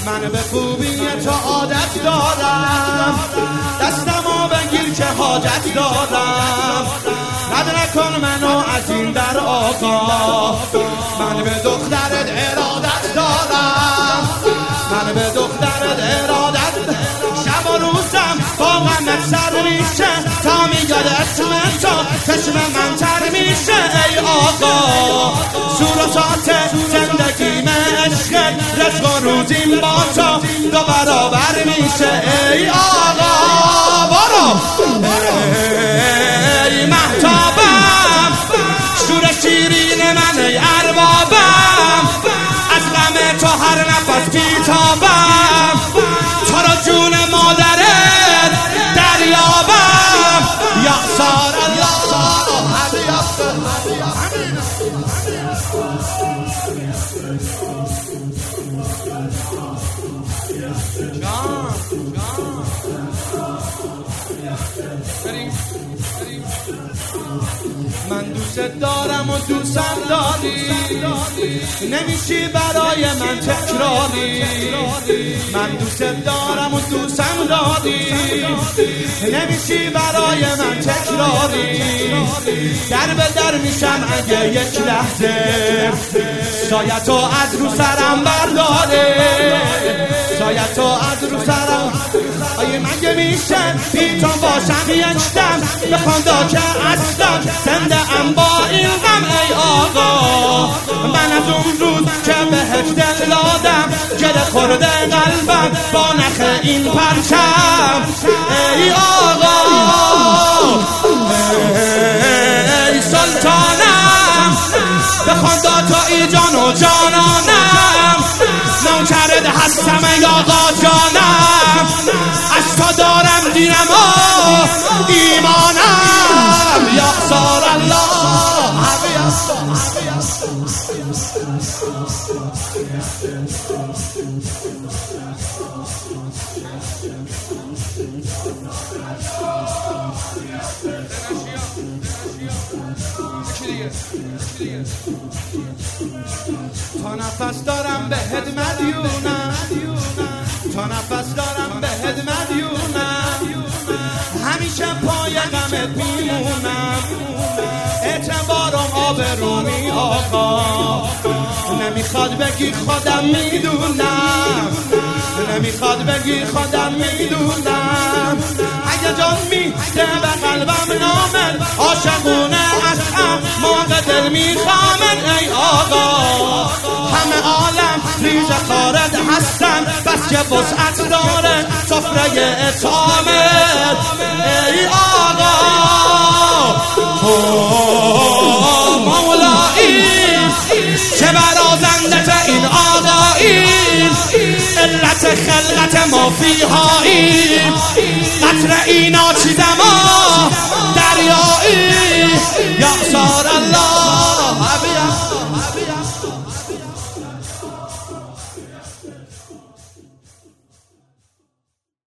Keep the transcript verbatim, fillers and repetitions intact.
من به خوبی تو عادت دارم، دستمو بگیر که حاجت دارم، رد نکن منو از این در آقا. من به دخترت ارادت دارم، من به دخترت ارادت دارم. شب و روزم با غمت سر میشه، تا میاد اسم تو چشم من تر میشه. ای آقا سور و سات زندگیم عشق، رزق و روزیم با تو دو برابر میشه. ای آقا برو ای مهتابم، شور شیرین من ای اربابم، از غم تو هر نفس بیتابم، تو را جون مادرت دریابم. یا سار الله من دوست دارم و دوستم داری، نمیشی برای من تکراری. من دوست دارم و دوستم داری، نمیشی برای من تکراری. در به در میشم اگه یک لحظه سایتو از رو سرم برداره، سایتو از رو سرم. آیه مگه میشه بیتون باشم یک دم، بخواندا که اصلا زنده ام با این غم. ای آقا من از اون روز که بهت دل دادم، گره خورده قلبم با نخ این پرچم. ای آقا ای سلطانم، بخواندا تو ای جان و جانانم، نوکرت هستم ای آقا جانم، از تو دارم دینم و ایمانم. یا سار الله تا نفس دارم بهت مدیونم، تا نفس دارم بهت مدیونم، همیشه پای غمت میمونم. اعتبارم آبرومی آقا، نمیخواد بگی خودم میدونم، نمیخواد بگی خودم میدونم. اگه جان میده به قلبم نامن، عاشقونه اصلا موقع دل میخوامن. ای آقا همه عالم ریز خارد هستن، بس که وسعت داره سفره اطعامت. ای آقا مولایی چه برازندت این آقایی، علت خلقت ما فیهایی، قطر اینا چیزم دریایی. یا سار الله